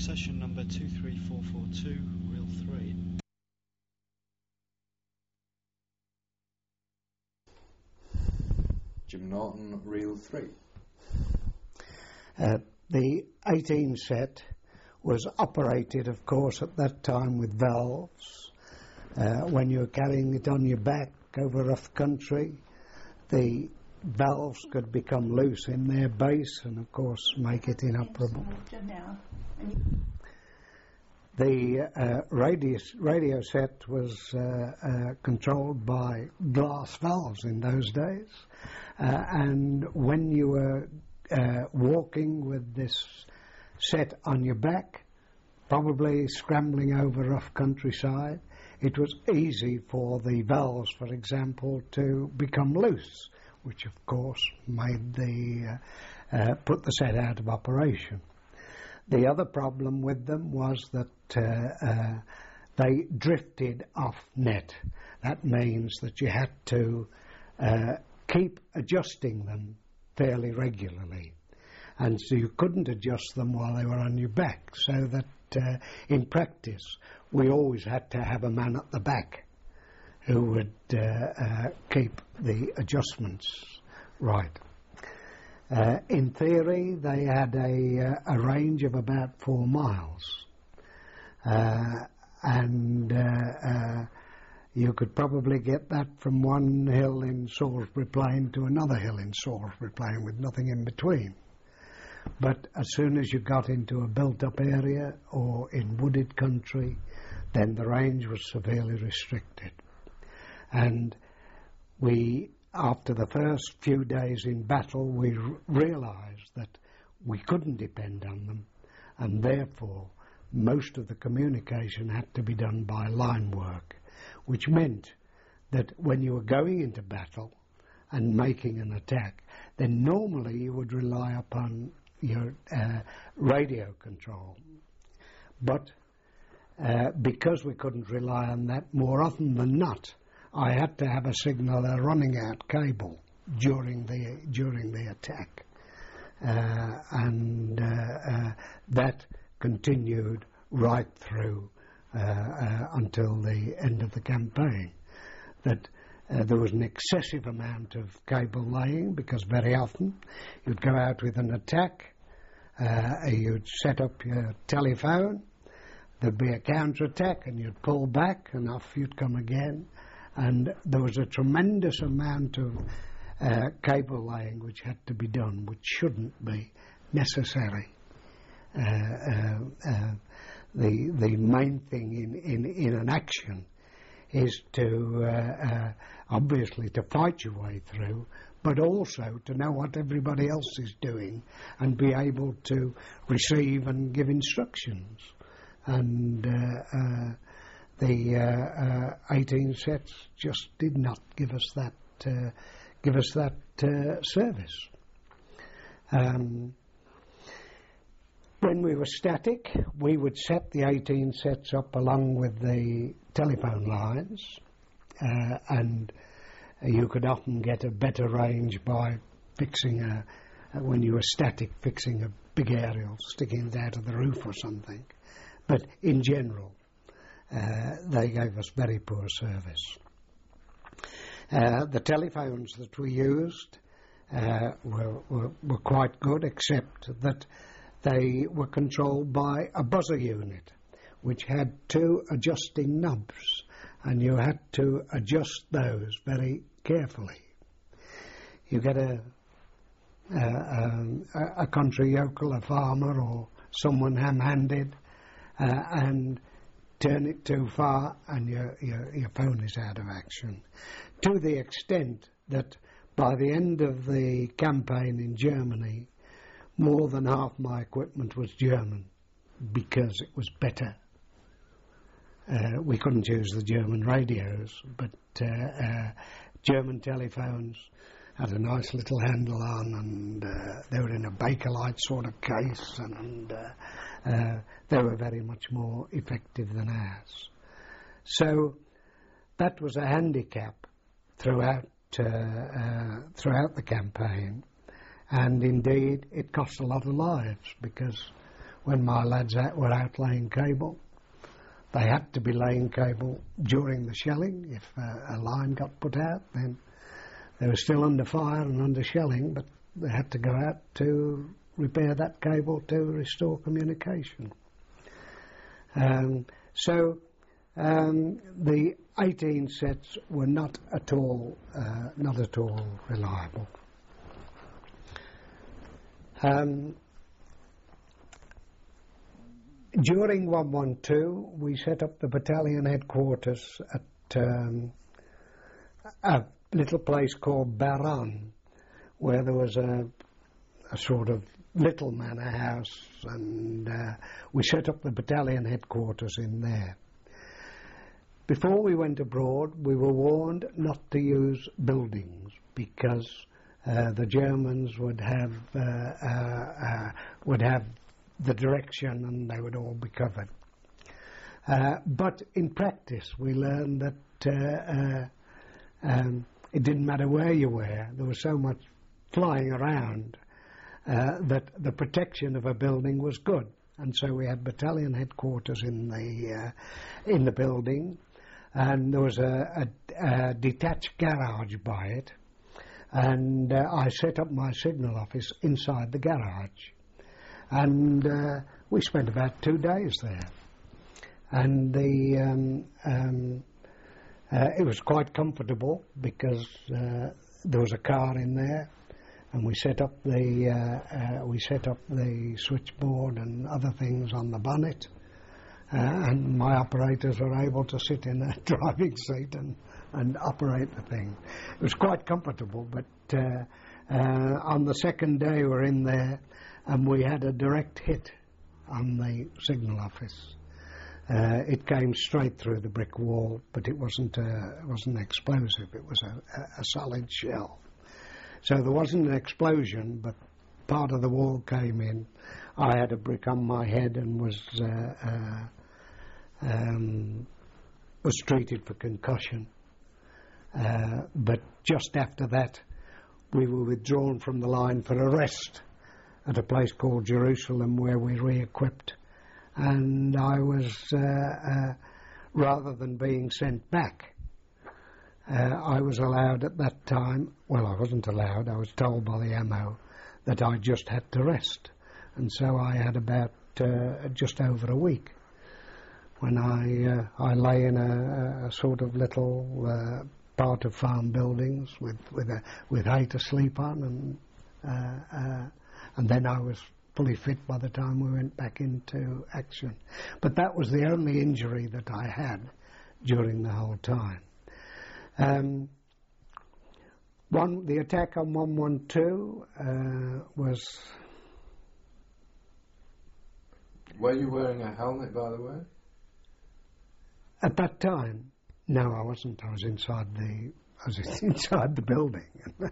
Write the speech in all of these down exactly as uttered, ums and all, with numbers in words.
Session number two three four four two, reel three. Jim Norton, reel three. Uh, the eighteen set was operated, of course, at that time with valves. Uh, when you were carrying it on your back over rough country, the valves could become loose in their base and, of course, make it inoperable. The uh, radio, radio set was uh, uh, controlled by glass valves in those days, uh, and when you were uh, walking with this set on your back, probably scrambling over rough countryside, it was easy for the valves, for example, to become loose, which of course made the uh, uh, put the set out of operation. The other problem with them was that uh, uh, they drifted off net. That means that you had to uh, keep adjusting them fairly regularly, and so you couldn't adjust them while they were on your back, so that uh, in practice we always had to have a man at the back who would uh, uh, keep the adjustments right. Uh, in theory, they had a, uh, a range of about four miles, uh, and uh, uh, you could probably get that from one hill in Salisbury Plain to another hill in Salisbury Plain with nothing in between. But as soon as you got into a built-up area or in wooded country, then the range was severely restricted. And we, after the first few days in battle, we r- realised that we couldn't depend on them, and therefore most of the communication had to be done by line work, which meant that when you were going into battle and making an attack, then normally you would rely upon your uh, radio control. But uh, because we couldn't rely on that, more often than not, I had to have a signaller running out cable during the during the attack, uh, and uh, uh, that continued right through uh, uh, until the end of the campaign. That uh, there was an excessive amount of cable laying, because very often you'd go out with an attack, uh, you'd set up your telephone, there'd be a counter-attack, and you'd pull back, and off you'd come again. And there was a tremendous amount of uh, cable laying which had to be done, which shouldn't be necessary. Uh, uh, uh, the the main thing in, in, in an action is to, uh, uh, obviously, to fight your way through, but also to know what everybody else is doing and be able to receive and give instructions. And uh, uh, the uh, uh, eighteen sets just did not give us that uh, give us that uh, service. Um, when we were static, we would set the eighteen sets up along with the telephone lines, uh, and you could often get a better range by fixing a, when you were static, fixing a big aerial, sticking it out of the roof or something. But in general, Uh, they gave us very poor service. Uh, the telephones that we used uh, were, were, were quite good, except that they were controlled by a buzzer unit, which had two adjusting knobs, and you had to adjust those very carefully. You get a, a, a country yokel, a farmer, or someone ham-handed, uh, and turn it too far and your, your, your phone is out of action. To the extent that by the end of the campaign in Germany, more than half my equipment was German, because it was better. Uh, we couldn't use the German radios, but uh, uh, German telephones had a nice little handle on, and uh, they were in a Bakelite sort of case, and uh, uh, they were very much more effective than ours. So that was a handicap throughout uh, uh, throughout the campaign, and indeed it cost a lot of lives, because when my lads out, were out laying cable. They had to be laying cable during the shelling. If uh, a line got put out, then they were still under fire and under shelling, but they had to go out to repair that cable to restore communication. Um, so um, the eighteen sets were not at all, uh, not at all reliable. Um, during one one two, we set up the battalion headquarters at um, a little place called Baran, where there was a, a sort of little manor house, and uh, we set up the battalion headquarters in there. Before we went abroad, we were warned not to use buildings because uh, the Germans would have uh, uh, uh, would have the direction and they would all be covered. Uh, but in practice, we learned that uh, uh, um, it didn't matter where you were. There was so much flying around uh, that the protection of a building was good, and so we had battalion headquarters in the uh, in the building, and there was a, a, a detached garage by it, and uh, I set up my signal office inside the garage, and uh, we spent about two days there, and the um, um, uh, it was quite comfortable because uh, there was a car in there, and we set up the uh, uh, we set up the switchboard and other things on the bonnet, uh, and my operators were able to sit in a driving seat and, and operate the thing. It was quite comfortable, but uh, uh, on the second day we were in there, and we had a direct hit on the signal office. Uh, it came straight through the brick wall, but it wasn't a, it wasn't explosive. It was a, a, a solid shell. So there wasn't an explosion, but part of the wall came in. I had a brick on my head and was uh, uh, um, was treated for concussion. Uh, but just after that, we were withdrawn from the line for a rest at a place called Jerusalem, where we re-equipped. And I was, uh, uh, rather than being sent back, uh, I was allowed at that time, well, I wasn't allowed, I was told by the M O that I just had to rest. And so I had about uh, just over a week when I uh, I lay in a, a sort of little uh, part of farm buildings with, with, a, with hay to sleep on, and, uh, uh, and then I was fully fit by the time we went back into action. But that was the only injury that I had during the whole time. Um, one, the attack on one one two uh, was... Were you wearing a helmet, by the way? At that time, no, I wasn't. I was inside the, I was inside the building.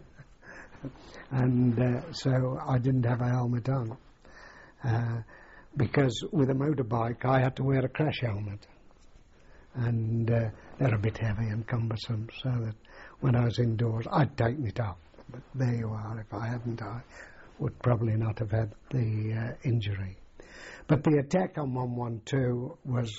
And uh, so I didn't have a helmet on. Uh, because with a motorbike I had to wear a crash helmet, and uh, they're a bit heavy and cumbersome, so that when I was indoors I'd taken it off. But there you are. If I hadn't, I would probably not have had the uh, injury. But the attack on one one two was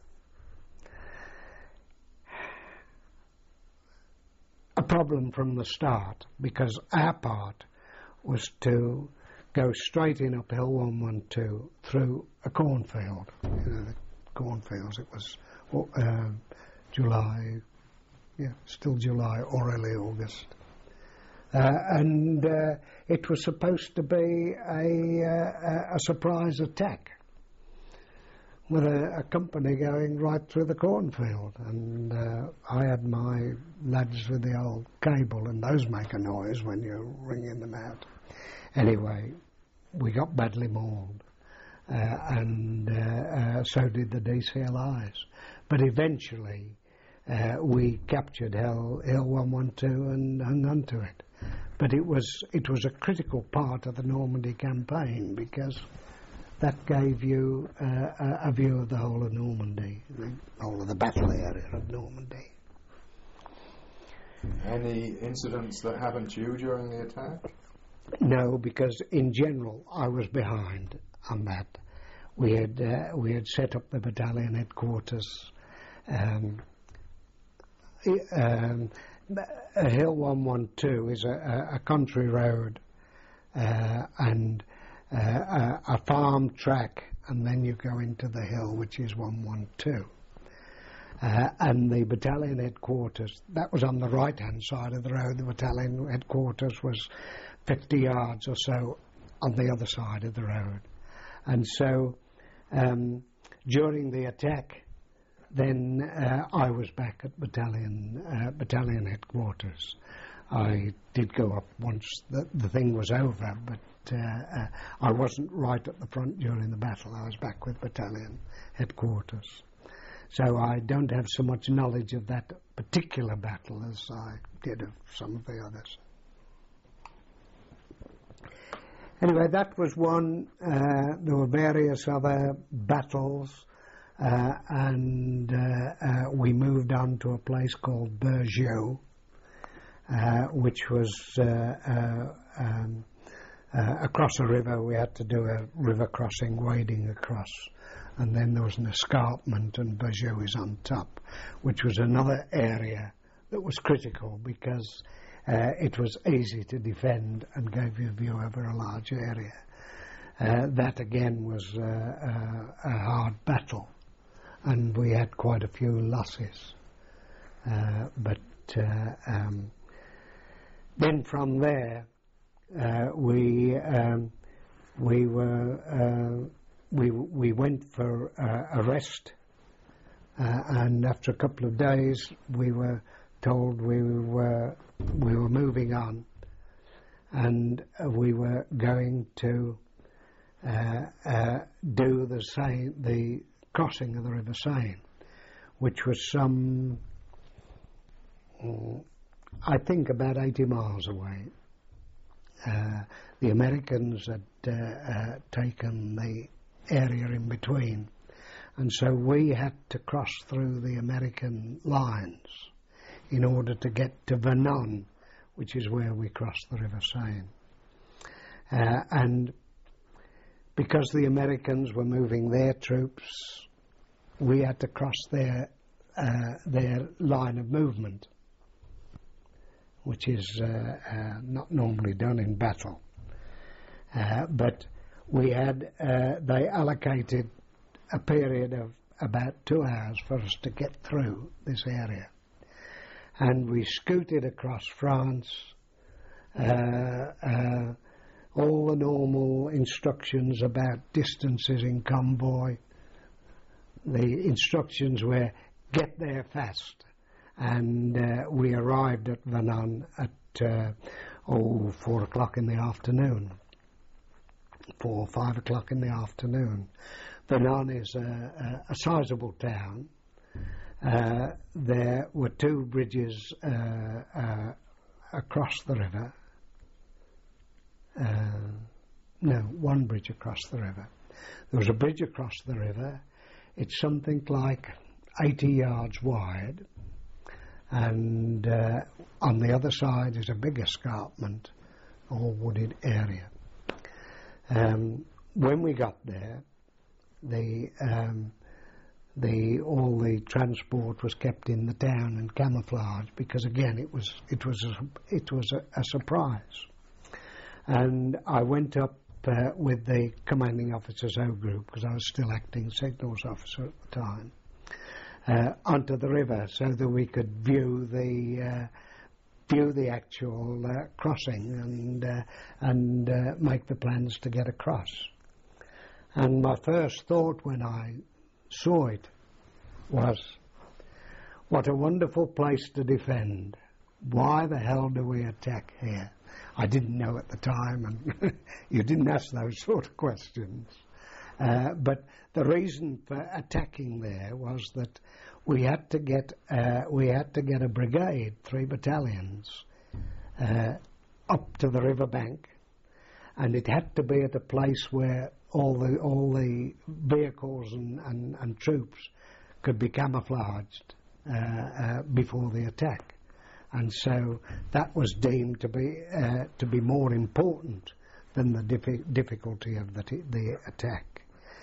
a problem from the start, because our part was to go straight in uphill one one two through a cornfield. You know, the cornfields, it was uh, July, yeah, still July or early August. Uh, and uh, it was supposed to be a, uh, a surprise attack with a, a company going right through the cornfield. And uh, I had my lads with the old cable, and those make a noise when you're ringing them out. Anyway, we got badly mauled, uh, and uh, uh, so did the D C L Is. But eventually uh, we captured Hill, Hill one one two and hung on to it. But it was, it was a critical part of the Normandy campaign, because that gave you uh, a, a view of the whole of Normandy, the whole of the battle area of Normandy. Any incidents that happened to you during the attack? No, because in general I was behind on that. we had uh, we had set up the battalion headquarters. Um, um, a Hill one one two is a, a country road uh, and uh, a, a farm track, and then you go into the hill, which is one one two. Uh, and the battalion headquarters, that was on the right-hand side of the road. The battalion headquarters was fifty yards or so on the other side of the road. And so um, during the attack, then uh, I was back at battalion uh, battalion headquarters. I did go up once the, the thing was over, but uh, uh, I wasn't right at the front during the battle. I was back with battalion headquarters. So I don't have so much knowledge of that particular battle as I did of some of the others. Anyway, that was one. Uh, there were various other battles. Uh, and uh, uh, we moved on to a place called Bergeau, uh, which was uh, uh, um, uh, across a river. We had to do a river crossing, wading across, and then there was an escarpment, and Bergeau is on top, which was another area that was critical because uh, it was easy to defend and gave you a view over a large area. Uh, that again was uh, uh, a hard battle. And we had quite a few losses. Uh, but uh, um, then from there, uh, we um, we were uh, we we went for uh, a rest, uh, and after a couple of days, we were told we were we were moving on, and uh, we were going to uh, uh, do the same the. crossing of the River Seine, which was some, I think, about eighty miles away. Uh, the Americans had uh, uh, taken the area in between, and so we had to cross through the American lines in order to get to Vernon, which is where we crossed the River Seine. Uh, and because the Americans were moving their troops, we had to cross their uh, their line of movement, which is uh, uh, not normally done in battle. Uh, but we had uh, they allocated a period of about two hours for us to get through this area, and we scooted across France. Uh, uh, all the normal instructions about distances in convoy. The instructions were get there fast, and uh, we arrived at Vernon at uh, oh four o'clock in the afternoon, four or five o'clock in the afternoon. Vernon is a, a, a sizable town. Uh, there were two bridges uh, uh, across the river. Uh, no, one bridge across the river. There was a bridge across the river. It's something like eighty yards wide, and uh, on the other side is a big escarpment, all wooded area. Um, when we got there, the um, the all the transport was kept in the town and camouflaged because again it was it was a, it was a, a surprise. And I went up uh, with the commanding officer's O group, because I was still acting signals officer at the time, uh, onto the river so that we could view the uh, view the actual uh, crossing and uh, and uh, make the plans to get across. And my first thought when I saw it was, what a wonderful place to defend. Why the hell do we attack here? I didn't know at the time, and you didn't ask those sort of questions. Uh, but the reason for attacking there was that we had to get uh, we had to get a brigade, three battalions, uh, up to the riverbank, and it had to be at a place where all the all the vehicles and, and, and troops could be camouflaged uh, uh, before the attack. And so that was deemed to be uh, to be more important than the diffi- difficulty of the, t- the attack.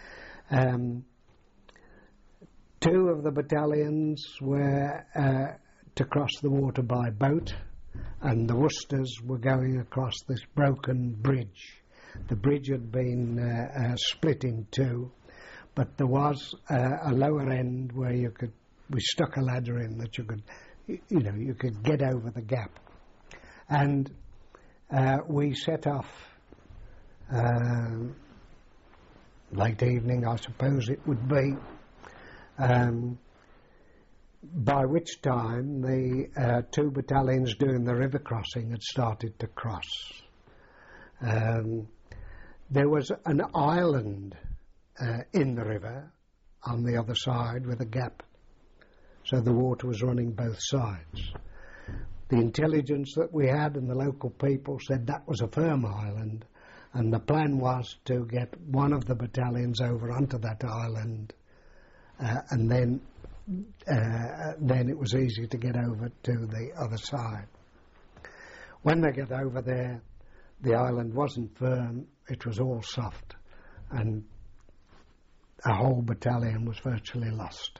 Um, two of the battalions were uh, to cross the water by boat, and the Worcesters were going across this broken bridge. The bridge had been uh, uh, split in two, but there was uh, a lower end where you could, we stuck a ladder in that you could, you know, you could get over the gap. And uh, we set off uh, late evening, I suppose it would be, um, by which time the uh, two battalions doing the river crossing had started to cross. Um, there was an island uh, in the river on the other side with a gap, so the water was running both sides. The intelligence that we had and the local people said that was a firm island, and the plan was to get one of the battalions over onto that island, uh, and then uh, then it was easy to get over to the other side. When they got over there, the island wasn't firm, it was all soft, and a whole battalion was virtually lost.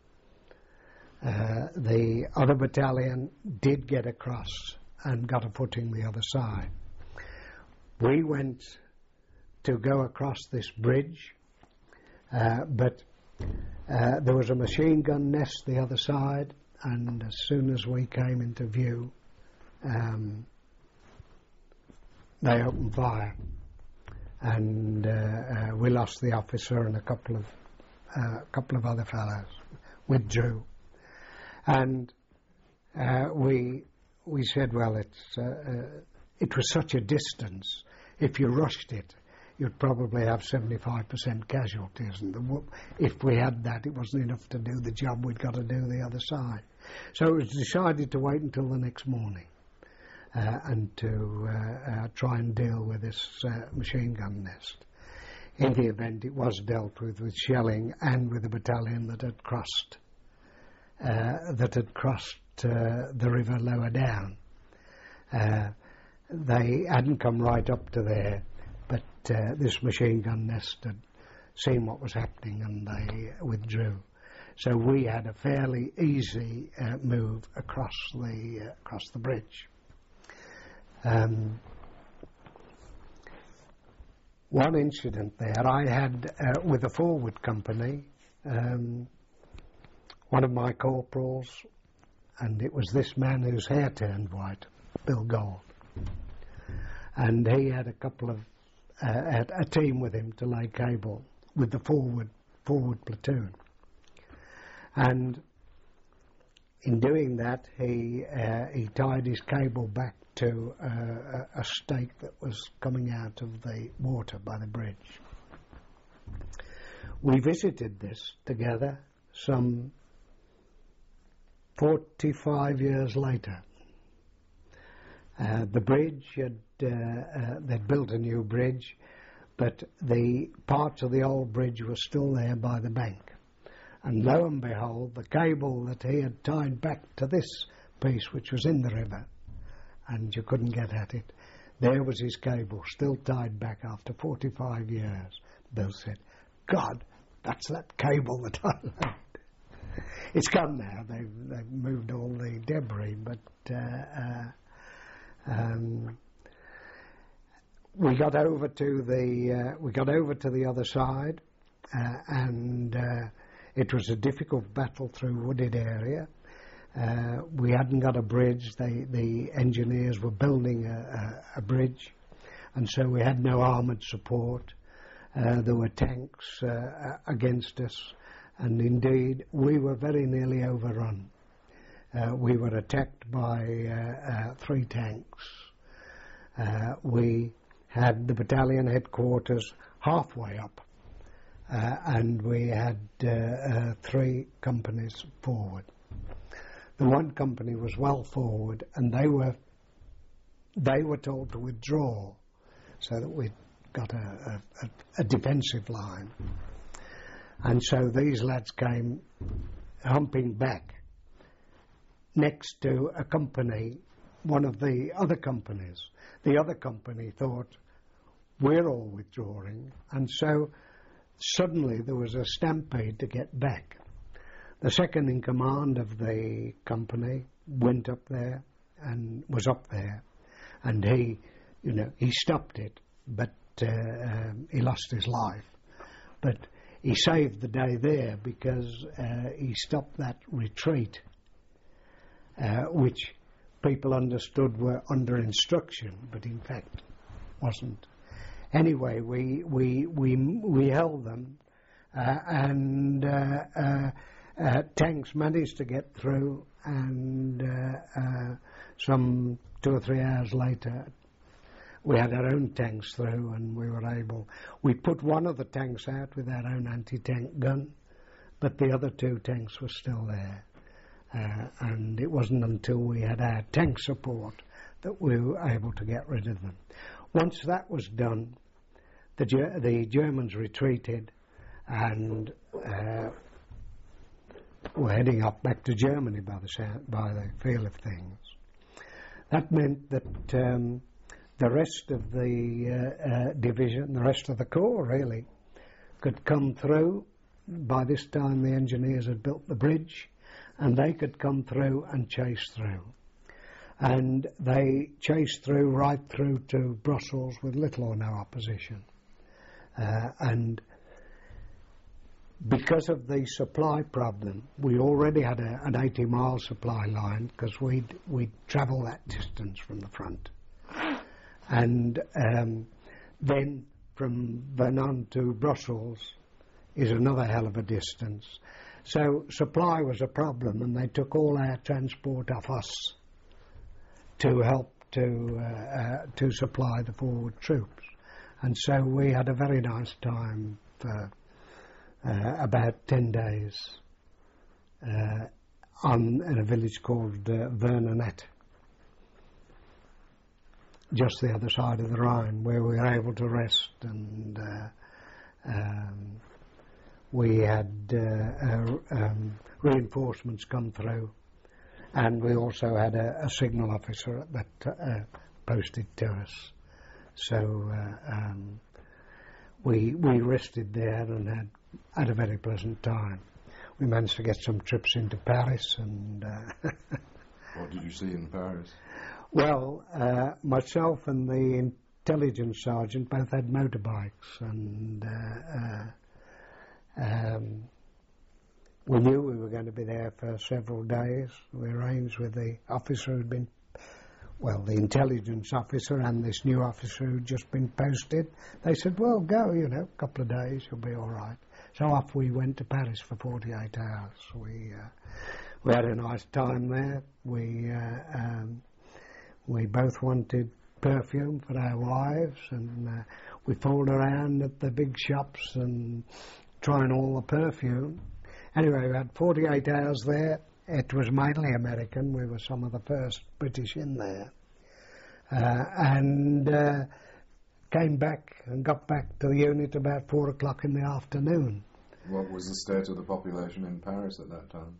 Uh, the other battalion did get across and got a footing the other side. We went to go across this bridge, uh, but uh, there was a machine gun nest the other side, and as soon as we came into view, um, they opened fire, and uh, uh, we lost the officer and a couple of uh, couple of other fellows withdrew. And uh, we we said, well, it's uh, uh, it was such a distance. If you rushed it, you'd probably have seventy-five percent casualties. And the, if we had that, it wasn't enough to do the job. We'd got to do the other side. So it was decided to wait until the next morning uh, and to uh, uh, try and deal with this uh, machine gun nest. In the event, it was dealt with with shelling and with a battalion that had crossed. Uh, that had crossed uh, the river lower down. Uh, they hadn't come right up to there, but uh, this machine gun nest had seen what was happening and they withdrew. So we had a fairly easy uh, move across the uh, across the bridge. Um, one incident there, I had uh, with a forward company. Um, One of my corporals, and it was this man whose hair turned white, Bill Gold. And he had a couple of, uh, had a team with him to lay cable with the forward forward platoon. And in doing that, he uh, he tied his cable back to uh, a, a stake that was coming out of the water by the bridge. We visited this together some forty-five years later. Uh, the bridge had, uh, uh, they'd built a new bridge, but the parts of the old bridge were still there by the bank. And lo and behold, the cable that he had tied back to this piece, which was in the river, and you couldn't get at it, there was his cable, still tied back after forty-five years. Bill said, God, that's that cable that I left. It's gone now. They've, they've moved all the debris, but uh, uh, um, we got over to the uh, we got over to the other side, uh, and uh, it was a difficult battle through wooded area. Uh, we hadn't got a bridge. They, the engineers were building a, a, a bridge, and so we had no armoured support. Uh, there were tanks uh, against us. And indeed, we were very nearly overrun. Uh, we were attacked by uh, uh, three tanks. Uh, we had the battalion headquarters halfway up, uh, and we had uh, uh, three companies forward. The one company was well forward, and they were they were told to withdraw, so that we got a, a, a defensive line. And so these lads came humping back next to a company, one of the other companies. The other company thought, we're all withdrawing, and so suddenly there was a stampede to get back. The second in command of the company went up there and was up there, and he, you know, he stopped it, but uh, um, he lost his life. But he saved the day there because uh, he stopped that retreat, uh, which people understood were under instruction, but in fact wasn't. Anyway, we we we we held them, uh, and uh, uh, uh, tanks managed to get through, and uh, uh, some two or three hours later, we had our own tanks through, and we were able. We put one of the tanks out with our own anti-tank gun, but the other two tanks were still there. Uh, and it wasn't until we had our tank support that we were able to get rid of them. Once that was done, the, Ger- the Germans retreated and uh, were heading up back to Germany by the, sound, by the feel of things. That meant that um, the rest of the uh, uh, division, the rest of the corps really, could come through. By this time the engineers had built the bridge, and they could come through and chase through. And they chased through right through to Brussels with little or no opposition. Uh, and because of the supply problem, we already had a, an eighty mile supply line, because we'd, we'd travel that distance from the front. And um, then from Vernon to Brussels is another hell of a distance. So supply was a problem, and they took all our transport off us to help to uh, uh, to supply the forward troops. And so we had a very nice time for uh, about ten days uh, on in a village called uh, Vernonet, just the other side of the Rhine, where we were able to rest, and uh, um, we had uh, uh, um, reinforcements come through, and we also had a, a signal officer that uh, posted to us. So uh, um, we we rested there and had had a very pleasant time. We managed to get some trips into Paris, and uh, what did you see in Paris? Well, uh, myself and the intelligence sergeant both had motorbikes, and uh, uh, um, we knew we were going to be there for several days. We arranged with the officer who'd been, well, the intelligence officer and this new officer who'd just been posted. They said, well, go, you know, a couple of days, you'll be all right. So off we went to Paris for forty-eight hours. We uh, we had a nice time there. We uh, um, we both wanted perfume for our wives, and uh, we fooled around at the big shops and trying all the perfume. Anyway, we had forty-eight hours there. It was mainly American. We were some of the first British in there. Uh, and uh, came back and got back to the unit about four o'clock in the afternoon. What was the state of the population in Paris at that time?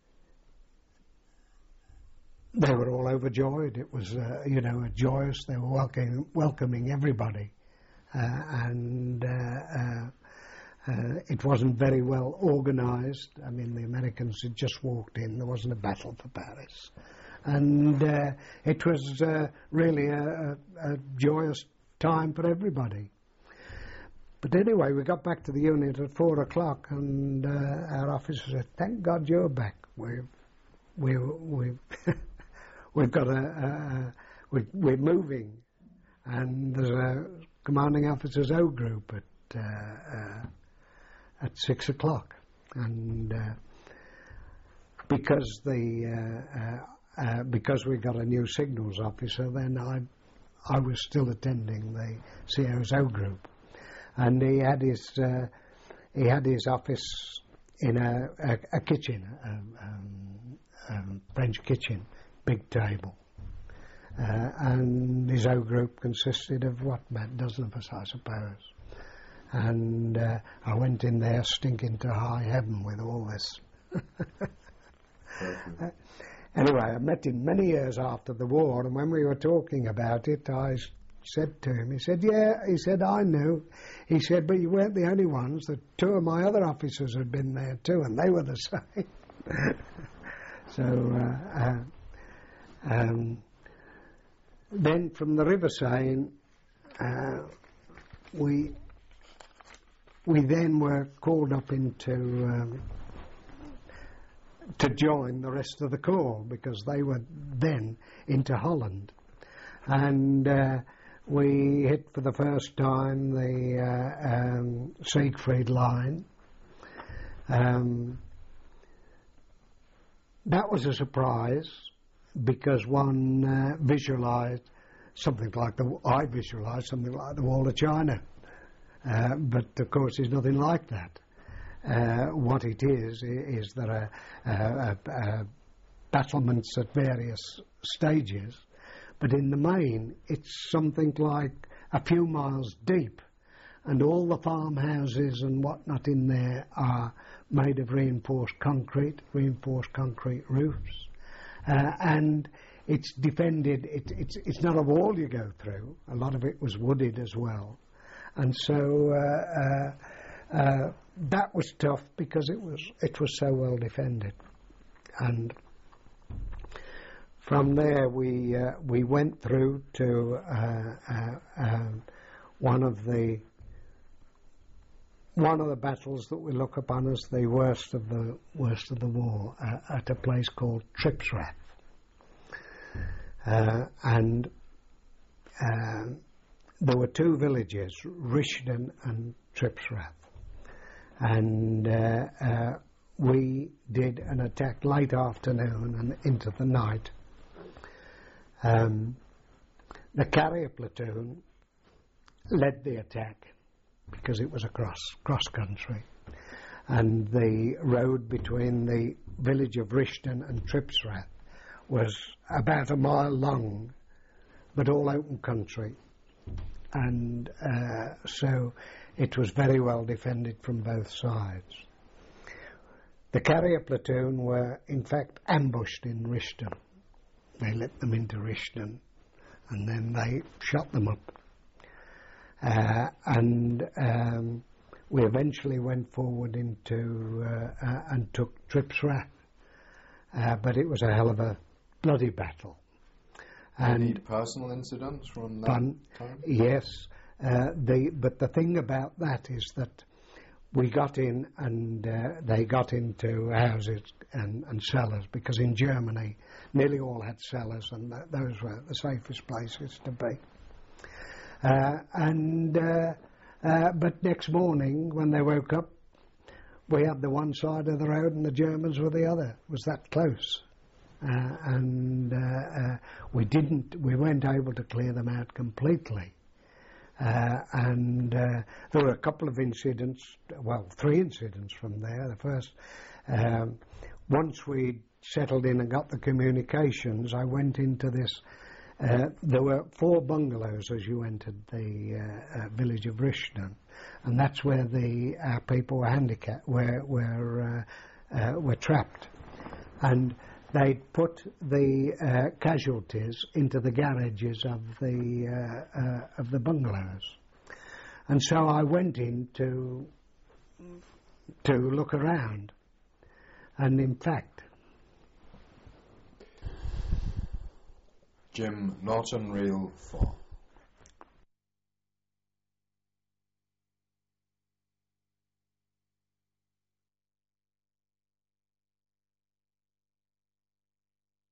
They were all overjoyed. It was, uh, you know, joyous. They were welcoming, welcoming everybody. Uh, and uh, uh, uh, it wasn't very well organised. I mean, the Americans had just walked in. There wasn't a battle for Paris. And uh, it was uh, really a, a, a joyous time for everybody. But anyway, we got back to the unit at four o'clock, and uh, our officer said, thank God you're back. We've, we, we've, we've got a, a, a we're, we're moving, and there's a commanding officer's O group at, uh, uh, at six o'clock. And uh, because the, uh, uh, uh, because we got a new signals officer, then I, I was still attending the C O's O group. And he had his uh, he had his office in a, a, a kitchen, a um, um, French kitchen, big table. Uh, and his O group consisted of, what, about a dozen of us, I suppose. And uh, I went in there stinking to high heaven with all this. uh, anyway, I met him many years after the war, and when we were talking about it, I said to him, he said, yeah, he said, I knew. He said, but you weren't the only ones. That two of my other officers had been there too, and they were the same. So, uh, uh, um, then from the River Seine, uh, we we then were called up into um, to join the rest of the corps, because they were then into Holland, and uh, we hit for the first time the uh, um, Siegfried Line. Um, that was a surprise, because one uh, visualised something like the I visualised something like the Wall of China, uh, but of course it's nothing like that. Uh, what it is is there are uh, uh, uh, battlements at various stages, but in the main it's something like a few miles deep, and all the farmhouses and whatnot in there are made of reinforced concrete, reinforced concrete roofs, uh, and it's defended. It, it's it's not a wall you go through. A lot of it was wooded as well, and so uh, uh, uh, that was tough, because it was it was so well defended. And from there we uh, we went through to uh, uh, uh, one of the one of the battles that we look upon as the worst of the worst of the war, uh, at a place called Tripsrath. Uh, and uh, there were two villages, Rishton and Tripsrath, and uh, uh, we did an attack late afternoon and into the night. Um, the carrier platoon led the attack, because it was across cross country, and the road between the village of Rishton and Tripsrath was about a mile long, but all open country, and uh, so it was very well defended from both sides. The carrier platoon were in fact ambushed in Rishton. They let them into Rishton, and then they shot them up. Uh, and um, we eventually went forward into uh, uh, and took Tripsrath, uh, but it was a hell of a bloody battle. And any personal incidents from that fun, time? Yes, uh, the but the thing about that is that we got in, and uh, they got into houses and, and cellars, because in Germany nearly all had cellars, and th- those were the safest places to be. Uh, and uh, uh, but next morning when they woke up, we had the one side of the road and the Germans were the other. It was that close, uh, and uh, uh, we didn't, we weren't able to clear them out completely. Uh, and uh, there were a couple of incidents, well, three incidents from there. The first, um, once we settled in and got the communications, I went into this. Uh, there were four bungalows as you entered the uh, uh, village of Rishton, and that's where the our people were handicapped, were were uh, uh, were trapped, and they put the uh, casualties into the garages of the uh, uh, of the bungalows, and so I went in to to look around, and in fact. Jim Norton, Reel four.